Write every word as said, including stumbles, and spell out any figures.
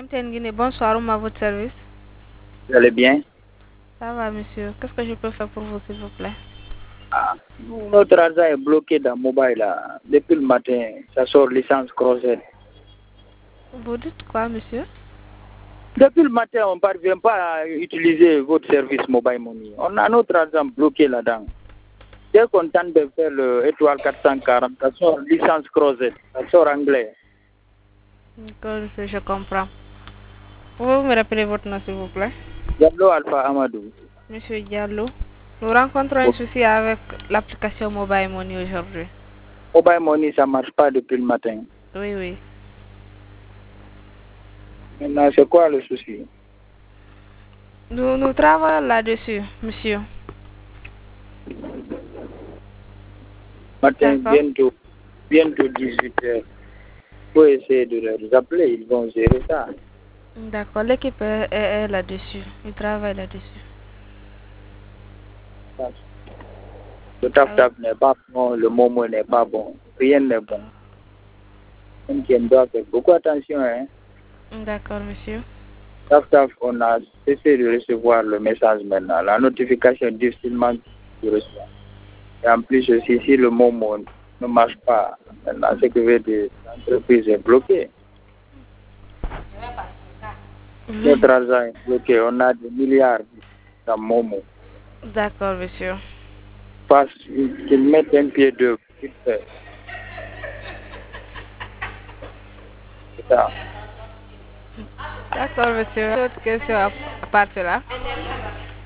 Fontaine Guinée, bonsoir, on m'a votre service. Vous allez bien? Ça va, monsieur. Qu'est-ce que je peux faire pour vous, s'il vous plaît? Ah, notre argent est bloqué dans mobile là. Depuis le matin, ça sort licence Crozet. Vous dites quoi, monsieur? Depuis le matin, on ne parvient pas à utiliser votre service mobile money. On a notre argent bloqué là-dedans. Dès qu'on tente de faire le étoile quatre cent quarante, ça sort licence Crozet, ça sort anglais. D'accord, monsieur, je comprends. Pouvez-vous me rappeler votre nom, s'il vous plaît? Diallo Alpha Amadou. Monsieur Diallo, nous rencontrons un souci avec l'application Mobile Money aujourd'hui. Mobile money, ça ne marche pas depuis le matin. Oui, oui. Maintenant, c'est quoi le souci? Nous, nous travaillons là-dessus, monsieur. Matin, D'accord. bientôt, bientôt dix-huit heures. Il faut essayer de les appeler, ils vont gérer ça. D'accord, l'équipe est, est- est là-dessus. Ils travaillent là-dessus. Le taf-taf n'est pas bon, le momo n'est pas bon, rien n'est bon. Donc, on doit faire beaucoup attention. Hein. D'accord, monsieur. Taf-taf, on a cessé de recevoir le message maintenant. La notification difficilement tu reçois. Et en plus aussi, si le momo ne marche pas, maintenant, ce qui veut dire que l'entreprise est bloquée. Notre argent est bloqué, on a des milliards dans momo. D'accord, monsieur. Parce qu'ils mettent un pied de vite fait. C'est ça. D'accord, monsieur. Autre question à, à part cela?